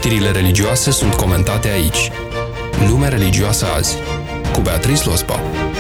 Știrile religioase sunt comentate aici. Lumea religioasă azi, cu Beatrice Lospa.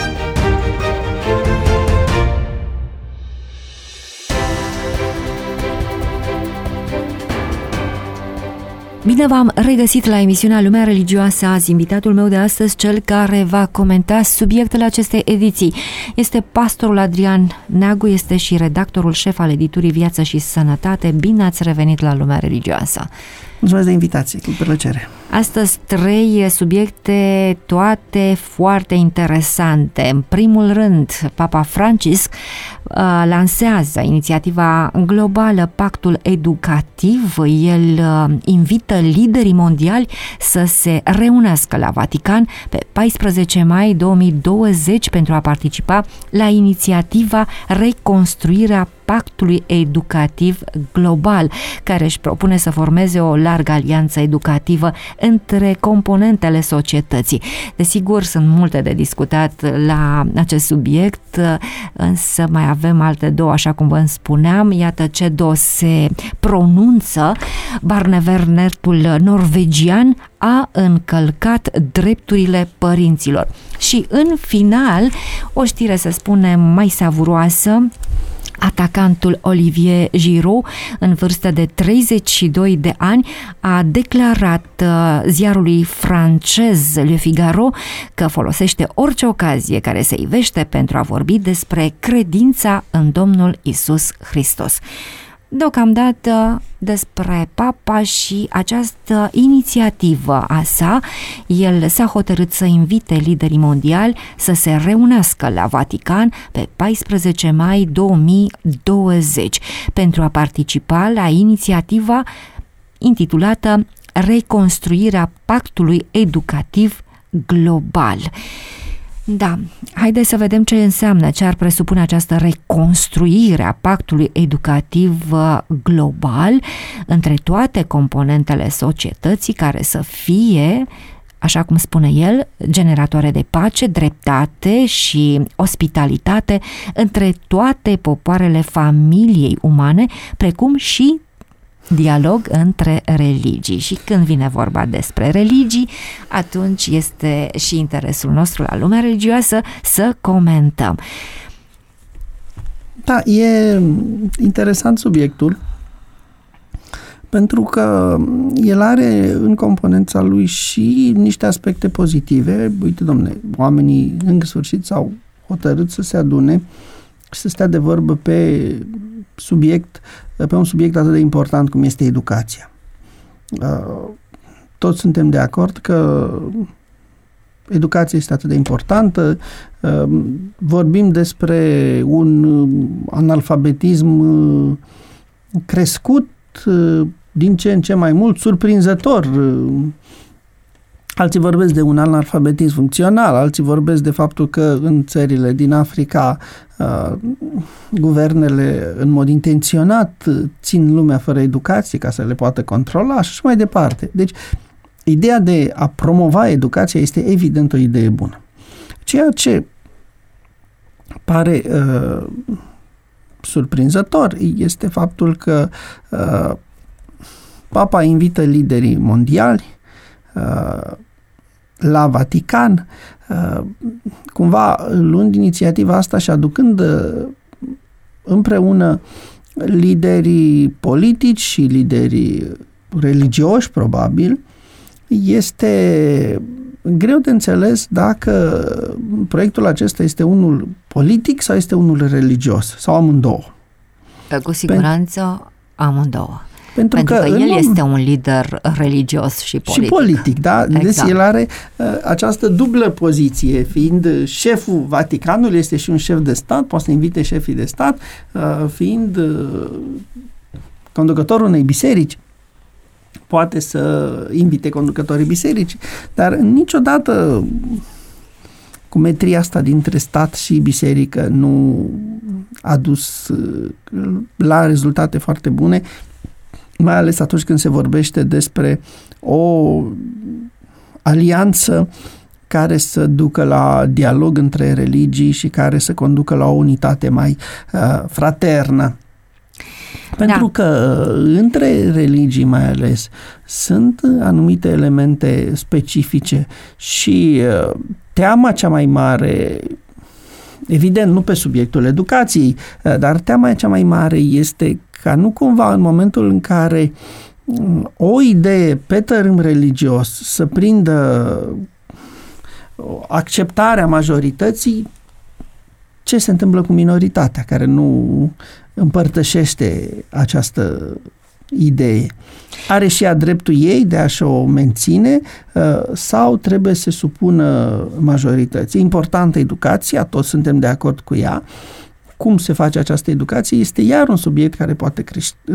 Bine v-am regăsit la emisiunea Lumea Religioasă azi. Invitatul meu de astăzi, cel care va comenta subiectele acestei ediții, este pastorul Adrian Neagu, este și redactorul șef al editurii Viață și Sănătate. Bine ați revenit la Lumea Religioasă! Mulțumesc de invitație, cu plăcere. Astăzi 3 subiecte, toate foarte interesante. În primul rând, Papa Francisc lansează inițiativa globală Pactul Educativ. El invită liderii mondiali să se reunească la Vatican pe 14 mai 2020 pentru a participa la inițiativa Reconstruirea Pactului Educativ Global, care își propune să formeze o largă alianță educativă între componentele societății. Desigur, sunt multe de discutat la acest subiect, însă mai avem alte două, așa cum vă spuneam. Iată ce două se pronunță. Barnevernetul norvegian a încălcat drepturile părinților. Și în final, o știre, să spunem, mai savuroasă. Atacantul Olivier Giroud, în vârstă de 32 de ani, a declarat ziarului francez Le Figaro că folosește orice ocazie care se ivește pentru a vorbi despre credința în Domnul Iisus Hristos. Deocamdată despre Papa și această inițiativă a sa. El s-a hotărât să invite liderii mondiali să se reunească la Vatican pe 14 mai 2020 pentru a participa la inițiativa intitulată Reconstruirea Pactului Educativ Global. Da, haideți să vedem ce înseamnă, ce ar presupune această reconstruire a pactului educativ global între toate componentele societății, care să fie, așa cum spune el, generatoare de pace, dreptate și ospitalitate între toate popoarele familiei umane, precum și dialog între religii. Și când vine vorba despre religii, atunci este și interesul nostru la Lumea Religioasă să comentăm. Da, e interesant subiectul, pentru că el are în componența lui și niște aspecte pozitive. Uite, dom'le, oamenii în sfârșit s-au hotărât să se adune și să stea de vorbă pe un subiect atât de important cum este educația. Toți suntem de acord că educația este atât de importantă. Vorbim despre un analfabetism crescut din ce în ce mai mult, surprinzător. Alții vorbesc de un analfabetism funcțional, alții vorbesc de faptul că în țările din Africa guvernele în mod intenționat țin lumea fără educație ca să le poată controla și așa mai departe. Deci, ideea de a promova educația este evident o idee bună. Ceea ce pare surprinzător este faptul că Papa invită liderii mondiali la Vatican, cumva luând inițiativa asta și aducând împreună liderii politici și liderii religioși, probabil. Este greu de înțeles dacă proiectul acesta este unul politic sau este unul religios, sau amândouă. Cu siguranță amândouă. Pentru că el este un lider religios și politic. Și politic, da? Exact. Deci el are această dublă poziție, fiind șeful Vaticanului, este și un șef de stat, poate să invite șefii de stat, fiind conducătorul unei biserici, poate să invite conducătorii bisericii, dar niciodată cumetria asta dintre stat și biserică nu a dus la rezultate foarte bune, mai ales atunci când se vorbește despre o alianță care să ducă la dialog între religii și care să conducă la o unitate mai fraternă. Pentru că între religii mai ales sunt anumite elemente specifice și teama cea mai mare, evident nu pe subiectul educației, dar teama cea mai mare este ca nu cumva în momentul în care o idee pe tărâm religios să prindă acceptarea majorității, ce se întâmplă cu minoritatea care nu împărtășește această idee? Are și ea dreptul ei de a-și o menține sau trebuie să se supună majorității? E importantă educația, toți suntem de acord cu ea. Cum se face această educație este iar un subiect care poate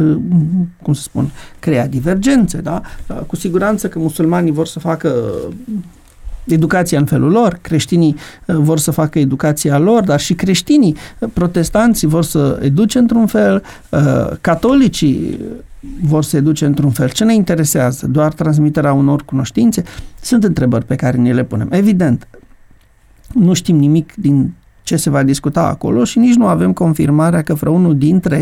crea divergențe. Da? Cu siguranță că musulmanii vor să facă educația în felul lor, creștinii vor să facă educația lor, dar și creștinii, protestanții vor să educe într-un fel, catolicii vor să educe într-un fel. Ce ne interesează? Doar transmiterea unor cunoștințe? Sunt întrebări pe care ne le punem. Evident, nu știm nimic din ce se va discuta acolo și nici nu avem confirmarea că vreunul dintre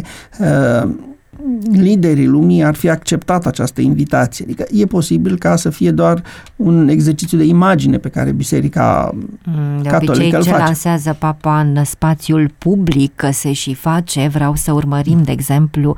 liderii lumii ar fi acceptat această invitație. Adică e posibil ca să fie doar un exercițiu de imagine pe care Biserica Catolică îl face. Ce lansează Papa în spațiul public se și face. Vreau să urmărim, de exemplu,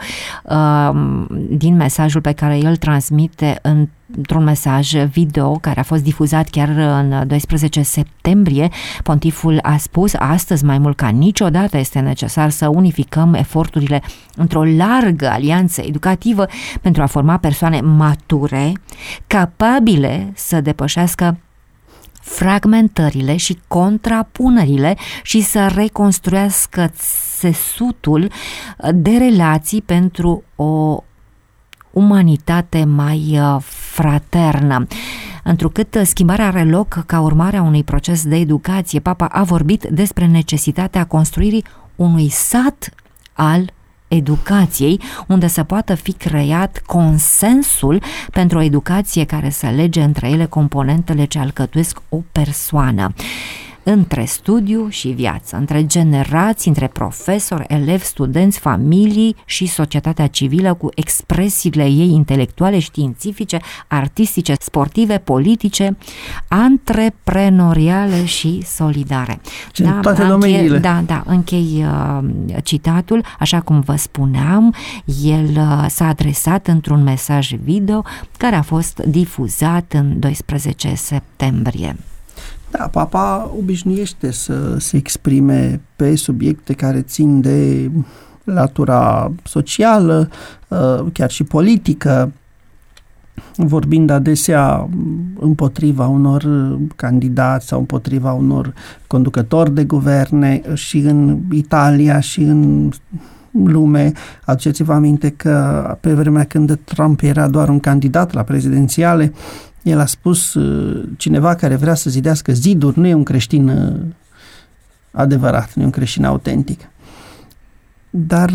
din mesajul pe care el transmite într-un mesaj video care a fost difuzat chiar în 12 septembrie, pontiful a spus: astăzi mai mult ca niciodată este necesar să unificăm eforturile într-o largă alianță educativă pentru a forma persoane mature, capabile să depășească fragmentările și contrapunerile și să reconstruiască țesutul de relații pentru o umanitate mai fraternă. Întrucât schimbarea are loc ca urmare a unui proces de educație, Papa a vorbit despre necesitatea construirii unui sat al educației, unde să poată fi creat consensul pentru o educație care să lege între ele componentele ce alcătuiesc o persoană. Între studiu și viață, între generații, între profesori, elevi, studenți, familii și societatea civilă cu expresiile ei intelectuale, științifice, artistice, sportive, politice, antreprenoriale și solidare. Da, toate domeniile. Închei citatul, așa cum vă spuneam, el s-a adresat într-un mesaj video care a fost difuzat în 12 septembrie. Da, Papa obișnuiește să se exprime pe subiecte care țin de latura socială, chiar și politică, vorbind adesea împotriva unor candidați sau împotriva unor conducători de guverne și în Italia și în lume. Aduceți-vă aminte că pe vremea când Trump era doar un candidat la prezidențiale, el a spus: cineva care vrea să zidească ziduri nu e un creștin adevărat, nu e un creștin autentic. Dar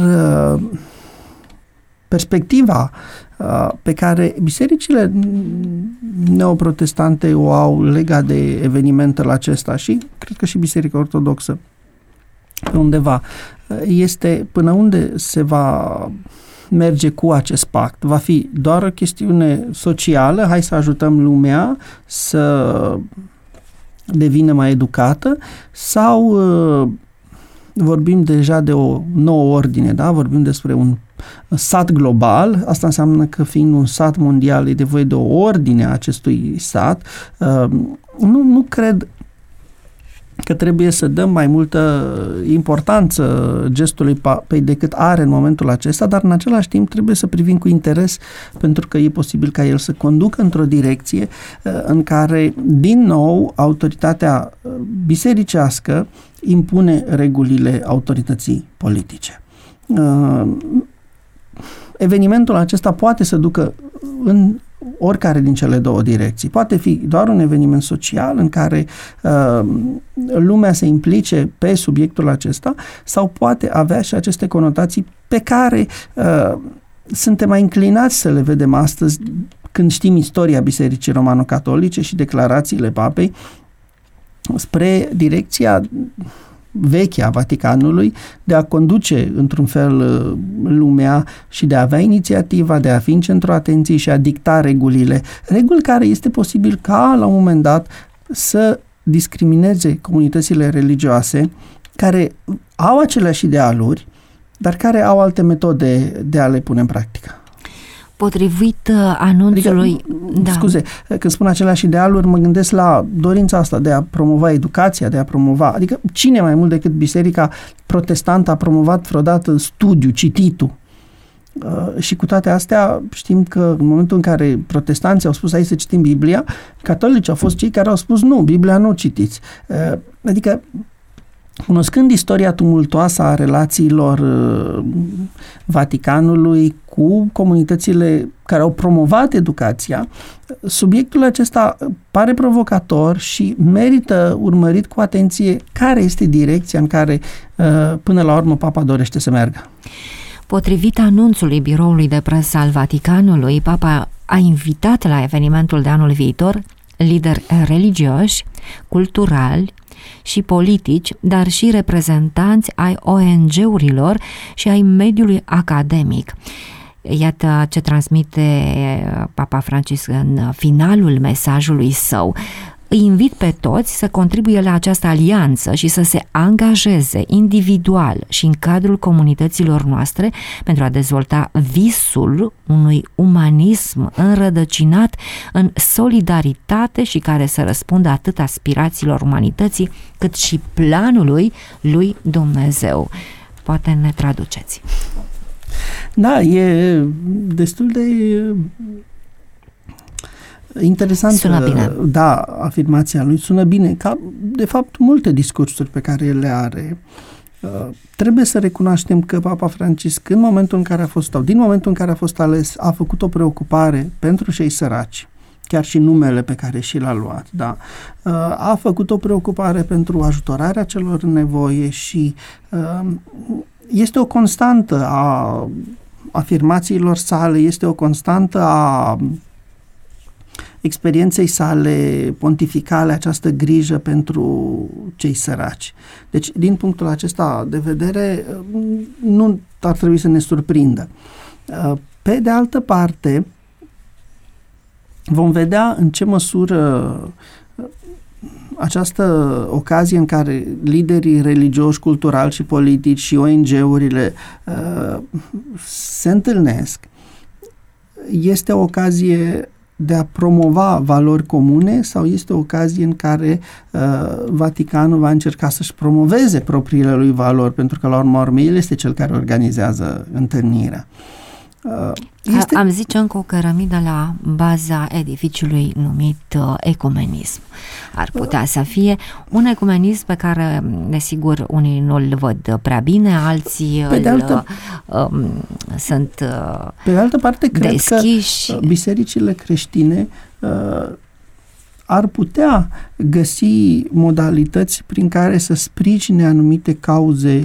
perspectiva pe care bisericile neoprotestante o au legat de evenimentul acesta și cred că și Biserica Ortodoxă pe undeva este până unde se va merge cu acest pact. Va fi doar o chestiune socială, hai să ajutăm lumea să devină mai educată, sau vorbim deja de o nouă ordine, da? Vorbim despre un sat global, asta înseamnă că fiind un sat mondial e nevoie de o ordine a acestui sat. Nu cred că trebuie să dăm mai multă importanță gestului papei decât are în momentul acesta, dar în același timp trebuie să privim cu interes, pentru că e posibil ca el să conducă într-o direcție în care, din nou, autoritatea bisericească impune regulile autorității politice. Evenimentul acesta poate să ducă în oricare din cele două direcții. Poate fi doar un eveniment social în care lumea se implice pe subiectul acesta, sau poate avea și aceste conotații pe care suntem mai inclinați să le vedem astăzi când știm istoria Bisericii Romano-Catolice și declarațiile papei spre direcția veche a Vaticanului de a conduce într-un fel lumea și de a avea inițiativa, de a fi în centrul atenției și a dicta regulile. Reguli care este posibil ca la un moment dat să discrimineze comunitățile religioase care au aceleași idealuri, dar care au alte metode de a le pune în practică. Potrivit anunțului... Adică, scuze, când spun aceleași idealuri, mă gândesc la dorința asta de a promova educația, de a promova... Adică cine mai mult decât Biserica Protestantă a promovat vreodată studiu, cititul? Și cu toate astea știm că în momentul în care protestanții au spus hai să citim Biblia, catolicii au fost cei care au spus nu, Biblia nu citiți. Adică cunoscând istoria tumultoasă a relațiilor Vaticanului cu comunitățile care au promovat educația, subiectul acesta pare provocator și merită urmărit cu atenție care este direcția în care până la urmă Papa dorește să meargă. Potrivit anunțului Biroului de Presă al Vaticanului, Papa a invitat la evenimentul de anul viitor lideri religioși, culturali și politici, dar și reprezentanți ai ONG-urilor și ai mediului academic. Iată ce transmite Papa Francisc în finalul mesajului său. Îi invit pe toți să contribuie la această alianță și să se angajeze individual și în cadrul comunităților noastre pentru a dezvolta visul unui umanism înrădăcinat în solidaritate și care să răspundă atât aspirațiilor umanității cât și planului lui Dumnezeu. Poate ne traduceți. Da, e destul de interesant. Sună bine. Da, afirmația lui sună bine, ca de fapt multe discursuri pe care le are. Trebuie să recunoaștem că Papa Francisc din momentul în care a fost ales, a făcut o preocupare pentru cei săraci, chiar și numele pe care și l-a luat, da. A făcut o preocupare pentru ajutorarea celor în nevoie și este o constantă a afirmațiilor sale, este o constantă a experienței sale pontificale, această grijă pentru cei săraci. Deci, din punctul acesta de vedere, nu ar trebui să ne surprindă. Pe de altă parte, vom vedea în ce măsură această ocazie în care liderii religioși, culturali și politici și ONG-urile se întâlnesc este o ocazie de a promova valori comune sau este o ocazie în care Vaticanul va încerca să-și promoveze propriile lui valori, pentru că la urma urmei el este cel care organizează întâlnirea. Am zice încă o cărămidă la baza edificiului numit ecumenism. Ar putea să fie un ecumenism pe care, desigur, unii nu-l văd prea bine, alții sunt pe de altă parte, deschiși. Cred că bisericile creștine ar putea găsi modalități prin care să sprijine anumite cauze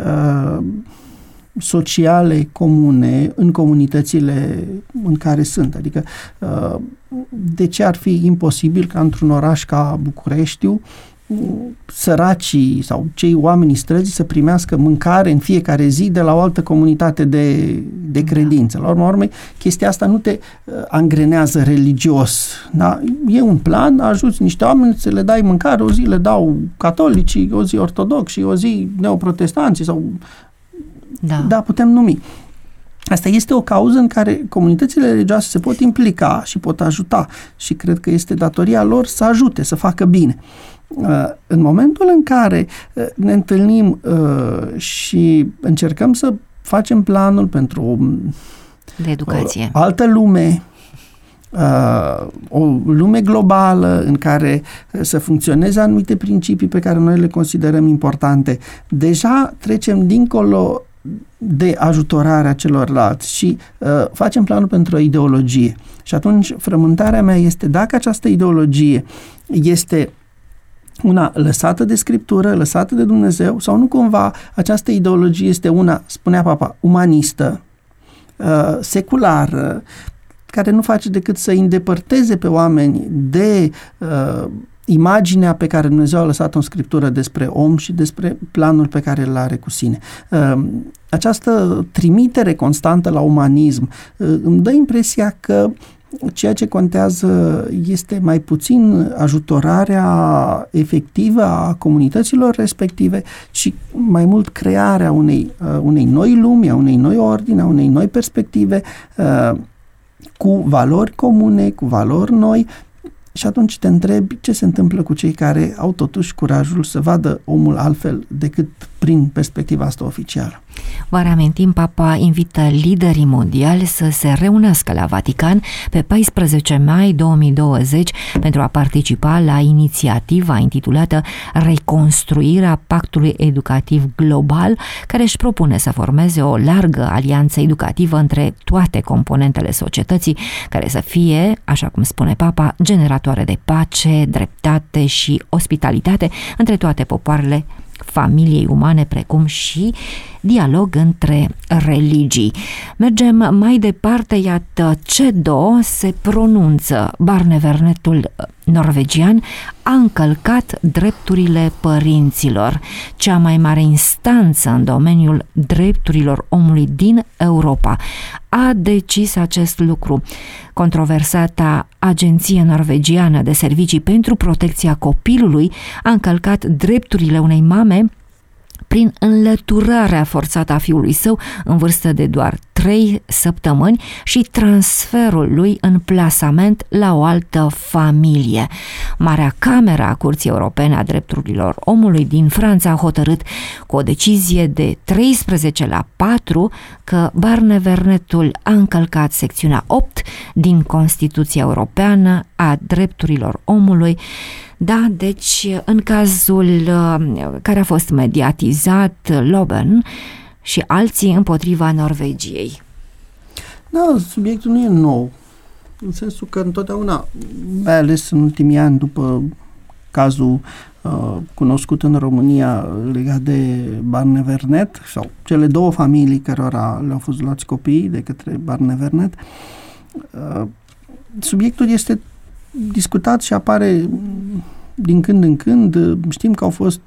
sociale comune în comunitățile în care sunt. Adică de ce ar fi imposibil ca într-un oraș ca Bucureștiu săracii sau cei oamenii străzii să primească mâncare în fiecare zi de la o altă comunitate de credință. La urma urmei, chestia asta nu te angrenează religios. Da? E un plan, ajuți niște oameni să le dai mâncare, o zi le dau catolicii, o zi ortodoxi, o zi neoprotestanții sau da, putem numi. Asta este o cauză în care comunitățile religioase se pot implica și pot ajuta și cred că este datoria lor să ajute, să facă bine. În momentul în care ne întâlnim și încercăm să facem planul pentru de educație, o altă lume, o lume globală în care să funcționeze anumite principii pe care noi le considerăm importante, deja trecem dincolo de ajutorarea celorlalți și facem planul pentru o ideologie. Și atunci frământarea mea este dacă această ideologie este una lăsată de Scriptură, lăsată de Dumnezeu, sau nu cumva această ideologie este una, spunea Papa, umanistă, seculară, care nu face decât să îndepărteze pe oameni de imaginea pe care Dumnezeu a lăsat-o în Scriptură despre om și despre planul pe care îl are cu sine. Această trimitere constantă la umanism îmi dă impresia că ceea ce contează este mai puțin ajutorarea efectivă a comunităților respective, ci mai mult crearea unei noi lumi, a unei noi ordini, a unei noi perspective, cu valori comune, cu valori noi. Și atunci te întrebi ce se întâmplă cu cei care au totuși curajul să vadă omul altfel decât prin perspectiva asta oficială. Vă reamintim, Papa invită liderii mondiali să se reunească la Vatican pe 14 mai 2020 pentru a participa la inițiativa intitulată Reconstruirea Pactului Educativ Global, care își propune să formeze o largă alianță educativă între toate componentele societății, care să fie, așa cum spune Papa, generatoare de pace, dreptate și ospitalitate între toate popoarele familiei umane, precum și dialog între religii. Mergem mai departe, iată, CEDO se pronunță. Barnevernetul norvegian a încălcat drepturile părinților. Cea mai mare instanță în domeniul drepturilor omului din Europa a decis acest lucru. Controversata Agenție Norvegiană de Servicii pentru Protecția Copilului a încălcat drepturile unei mame prin înlăturarea forțată a fiului său în vârstă de doar 3 săptămâni și transferul lui în plasament la o altă familie. Marea Cameră a Curții Europene a Drepturilor Omului din Franța a hotărât cu o decizie de 13-4 că Barnevernetul a încălcat secțiunea 8 din Constituția Europeană a Drepturilor Omului. Da, deci în cazul care a fost mediatizat, Loben și alții împotriva Norvegiei. Da, subiectul nu e nou, în sensul că întotdeauna, mai ales în ultimii ani, după cazul cunoscut în România legat de Barnevernet, sau cele două familii cărora le-au fost luați copiii de către Barnevernet, subiectul este discutat și apare din când în când. Știm că au fost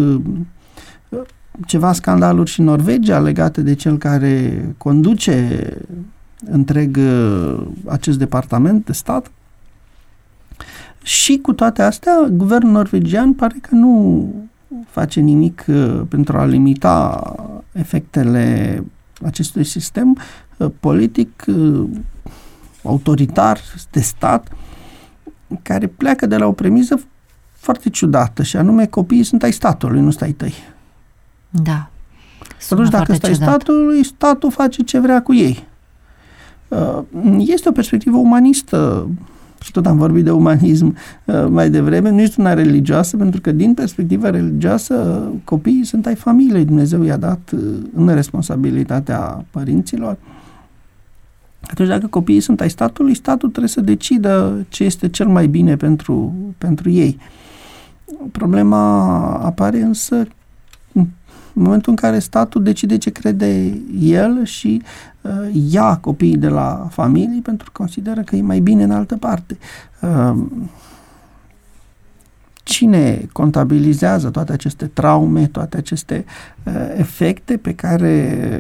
ceva scandaluri și în Norvegia legate de cel care conduce întreg acest departament de stat. Și cu toate astea, guvernul norvegian pare că nu face nimic pentru a limita efectele acestui sistem politic, autoritar, de stat, care pleacă de la o premisă foarte ciudată, și anume copiii sunt ai statului, nu sunt ai tăi. Da. Atunci dacă sunt ai statului, statul face ce vrea cu ei. Este o perspectivă umanistă, și tot am vorbit de umanism mai devreme, nu este una religioasă, pentru că din perspectiva religioasă copiii sunt ai familiei. Dumnezeu i-a dat în responsabilitatea părinților. Atunci dacă copiii sunt ai statului, statul trebuie să decidă ce este cel mai bine pentru ei. Problema apare însă în momentul în care statul decide ce crede el și ia copiii de la familii pentru că consideră că e mai bine în altă parte. Cine contabilizează toate aceste traume, toate aceste efecte pe care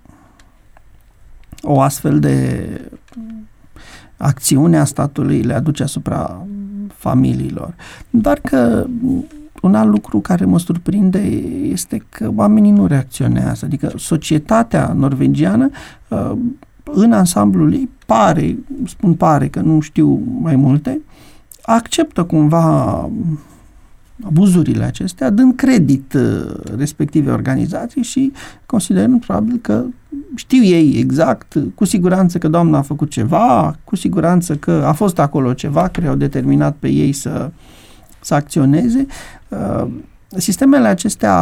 o astfel de acțiune a statului le aduce asupra familiilor? Dar că un alt lucru care mă surprinde este că oamenii nu reacționează. Adică societatea norvegiană în ansamblul ei pare că nu știu mai multe, acceptă cumva abuzurile acestea, dând credit respective organizații și considerând probabil că știu ei exact, cu siguranță că doamna a făcut ceva, cu siguranță că a fost acolo ceva care au determinat pe ei să acționeze. Sistemele acestea,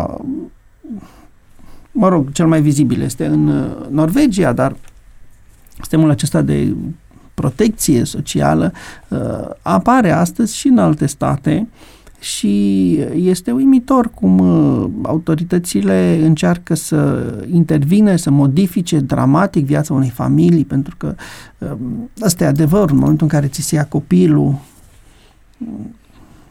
mă rog, cel mai vizibil este în Norvegia, dar sistemul acesta de protecție socială apare astăzi și în alte state și este uimitor cum autoritățile încearcă să intervine, să modifice dramatic viața unei familii, pentru că ăsta e adevărul. În momentul în care ți se ia copilul,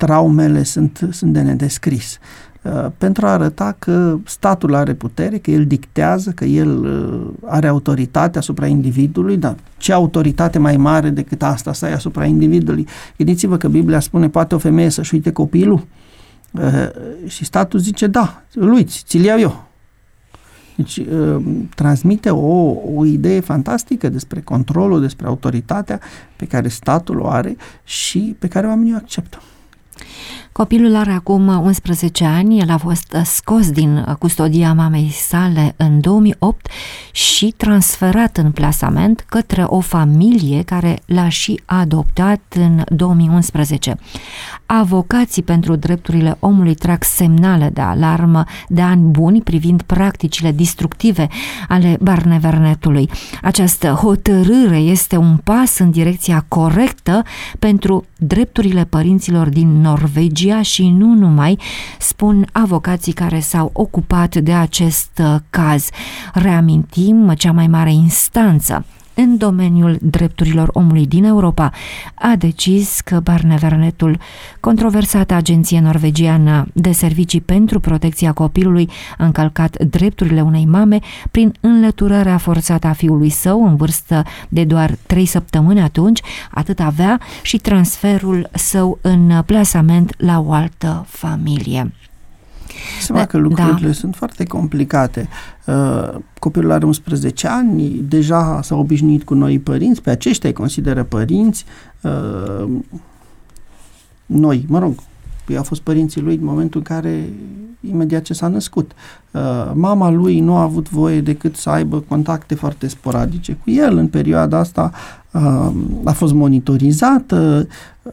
traumele sunt de nedescris. Pentru a arăta că statul are putere, că el dictează, că el are autoritate asupra individului, dar ce autoritate mai mare decât asta să ai asupra individului? Gândiți-vă că Biblia spune, poate o femeie să-și uite copilul? Și statul zice, da, îl uiți, ți-l iau eu. Deci transmite o idee fantastică despre controlul, despre autoritatea pe care statul o are și pe care oamenii o acceptă. Copilul are acum 11 ani, el a fost scos din custodia mamei sale în 2008 și transferat în plasament către o familie care l-a și adoptat în 2011. Avocații pentru drepturile omului trag semnale de alarmă de ani buni privind practicile distructive ale Barnevernetului. Această hotărâre este un pas în direcția corectă pentru drepturile părinților din Norvegia și nu numai, spun avocații care s-au ocupat de acest caz. Reamintim, cea mai mare instanță în domeniul drepturilor omului din Europa a decis că Barnevernetul, controversată agenție norvegiană de servicii pentru protecția copilului, a încălcat drepturile unei mame prin înlăturarea forțată a fiului său în vârstă de doar 3 săptămâni atunci, atât avea, și transferul său în plasament la o altă familie. Seama că lucrurile sunt foarte complicate. Copilul are 11 ani, deja s-a obișnuit cu noi părinți, pe aceștia îi consideră părinți. Noi, ei au fost părinții lui în momentul în care, imediat ce s-a născut. Mama lui nu a avut voie decât să aibă contacte foarte sporadice cu el. În perioada asta a fost monitorizată.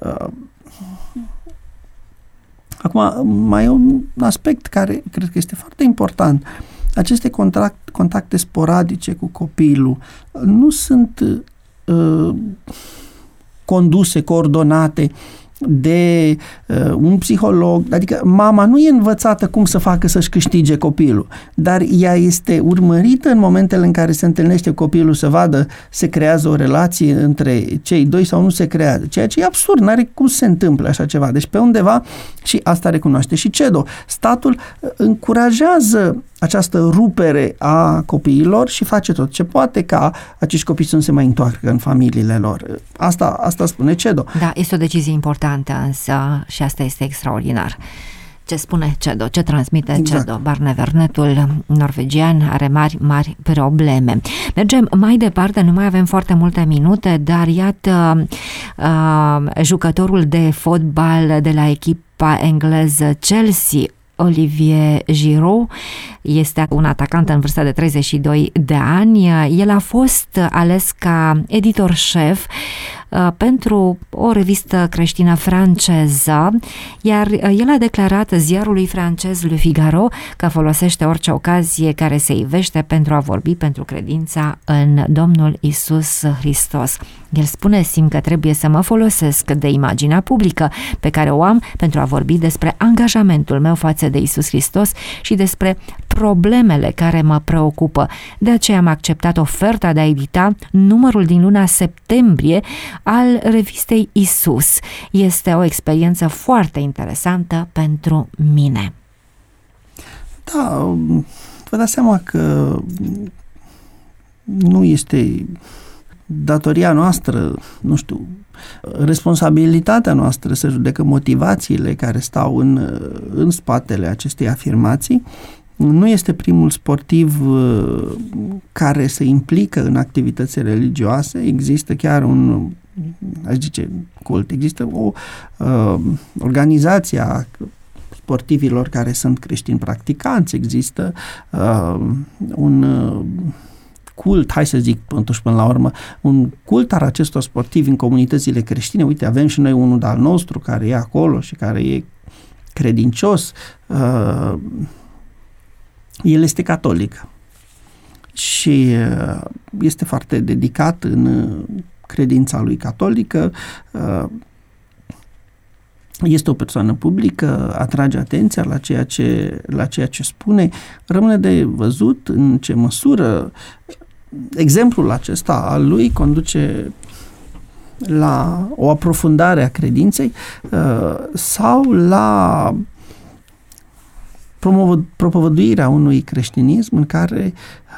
Acum, mai e un aspect care cred că este foarte important. Aceste contacte sporadice cu copilul nu sunt conduse, coordonate de un psiholog, adică mama nu e învățată cum să facă să-și câștige copilul, dar ea este urmărită în momentele în care se întâlnește copilul să vadă se creează o relație între cei doi sau nu se creează, ceea ce e absurd, n-are cum să se întâmple așa ceva. Deci pe undeva, și asta recunoaște și CEDO, statul încurajează această rupere a copiilor și face tot ce poate ca acești copii să nu se mai întoarcă în familiile lor. Asta spune CEDO. Da, este o decizie importantă însă și asta este extraordinar. Ce spune CEDO, ce transmite CEDO? Barnevernetul norvegian are mari probleme. Mergem mai departe, nu mai avem foarte multe minute, dar iată jucătorul de fotbal de la echipa engleză Chelsea, Olivier Giroud, este un atacant în vârstă de 32 de ani. El a fost ales ca editor șef pentru o revistă creștină franceză, iar el a declarat ziarului francez Le Figaro că folosește orice ocazie care se ivește pentru a vorbi pentru credința în Domnul Iisus Hristos. El spune, simt că trebuie să mă folosesc de imaginea publică pe care o am pentru a vorbi despre angajamentul meu față de Iisus Hristos și despre problemele care mă preocupă. De aceea am acceptat oferta de a edita numărul din luna septembrie al revistei Isus. Este o experiență foarte interesantă pentru mine. Da, vă dați seama că nu este datoria noastră, responsabilitatea noastră să judecăm motivațiile care stau în spatele acestei afirmații. Nu este primul sportiv care se implică în activități religioase, există chiar un, aș zice, cult, există o organizație a sportivilor care sunt creștini practicanți, există un cult, hai să zic până la urmă, un cult al acestor sportivi în comunitățile creștine. Uite, avem și noi unul de-al nostru care e acolo și care e credincios. El este catolic și este foarte dedicat în credința lui catolică. Este o persoană publică, atrage atenția la ceea ce spune. Rămâne de văzut în ce măsură exemplul acesta al lui conduce la o aprofundare a credinței sau la propovăduirea unui creștinism în care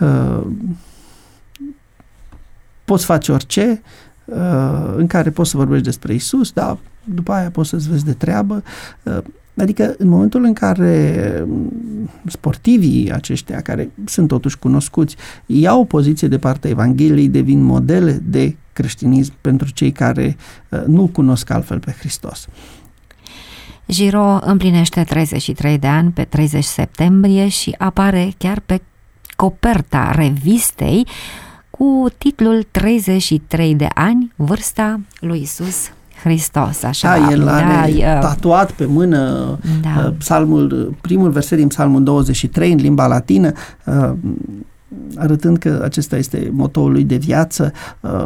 poți face orice, în care poți să vorbești despre Iisus, dar după aia poți să-ți vezi de treabă. Adică în momentul în care sportivii aceștia, care sunt totuși cunoscuți, iau o poziție de partea Evangheliei, devin modele de creștinism pentru cei care nu cunosc altfel pe Hristos. Giraud împlinește 33 de ani pe 30 septembrie și apare chiar pe coperta revistei cu titlul 33 de ani, vârsta lui Iisus Hristos. Așa, da, el are tatuat pe mână primul verset din Psalmul 23 în limba latină, arătând că acesta este motoul lui de viață.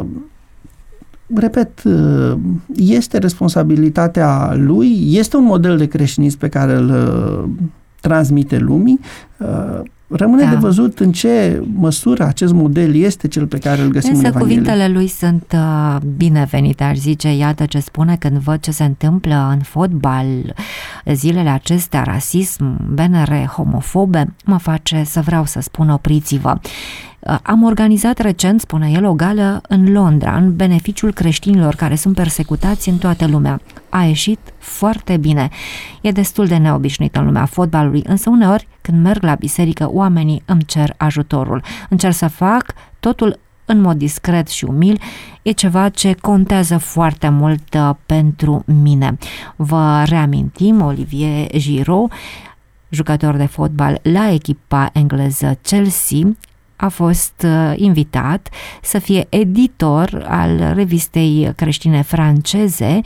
Repet, este responsabilitatea lui, este un model de creștinism pe care îl transmite lumii. Rămâne de văzut în ce măsură acest model este cel pe care îl găsim în Evanghelie. Cuvintele lui sunt binevenite, aș zice. Iată ce spune când văd ce se întâmplă în fotbal zilele acestea, rasism, benere homofobe, mă face să vreau să spun opriți-vă. Am organizat recent, spune el, o gală în Londra, în beneficiul creștinilor care sunt persecutați în toată lumea. A ieșit foarte bine. E destul de neobișnuit în lumea fotbalului, însă uneori, când merg la biserică, oamenii îmi cer ajutorul. Încerc să fac totul în mod discret și umil. E ceva ce contează foarte mult pentru mine. Vă reamintim, Olivier Giraud, jucător de fotbal la echipa engleză Chelsea, a fost invitat să fie editor al revistei creștine franceze,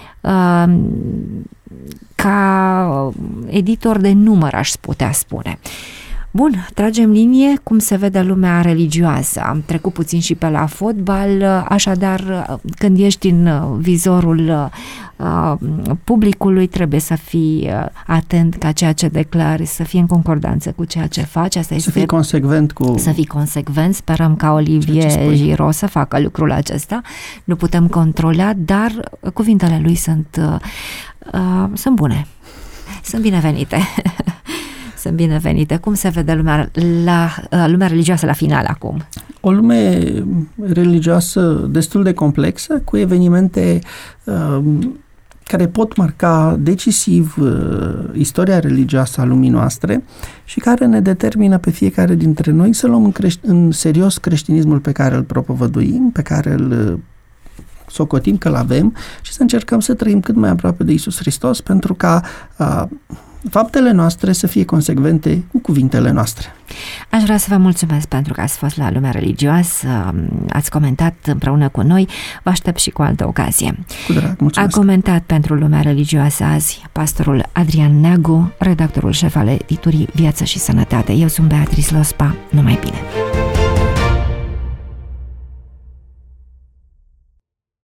ca editor de număr, aș putea spune. Bun, tragem linie cum se vede lumea religioasă. Am trecut puțin și pe la fotbal, așadar când ești în vizorul publicului trebuie să fii atent ca ceea ce declari să fie în concordanță cu ceea ce faci. Asta este, să fii consecvent cu... Să fii consecvent, sperăm ca Olivier Giraud să facă lucrul acesta. Nu putem controla, dar cuvintele lui sunt bune, sunt binevenite. Sunt binevenite. Cum se vede lumea religioasă la final acum? O lume religioasă destul de complexă, cu evenimente care pot marca decisiv istoria religioasă a lumii noastre și care ne determină pe fiecare dintre noi să luăm în serios creștinismul pe care îl propovăduim, pe care îl socotim că îl avem și să încercăm să trăim cât mai aproape de Iisus Hristos pentru ca faptele noastre să fie consecvente cu cuvintele noastre. Aș vrea să vă mulțumesc pentru că ați fost la Lumea Religioasă, ați comentat împreună cu noi, vă aștept și cu altă ocazie. Cu drag, mulțumesc. A comentat pentru Lumea Religioasă azi pastorul Adrian Neagu, redactorul șef al editurii Viață și Sănătate. Eu sunt Beatrice Lospa, numai bine!